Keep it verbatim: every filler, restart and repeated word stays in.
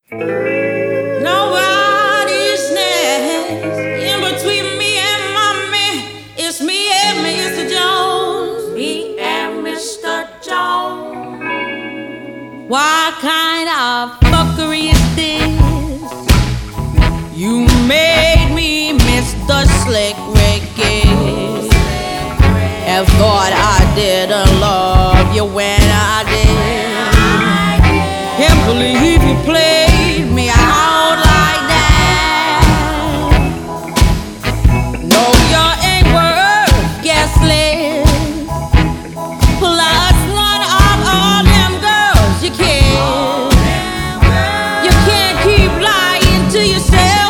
Nobody's next in between me and mommy. It's me and mister Jones. Me and mister Jones. What kind of fuckery is this? You made me mister Slick Ricky and thought I didn't love you when I did. Can't believe you played me out like that. No, you ain't worth gasoline. Plus one of all them girls you killed. You can't keep lying to yourself.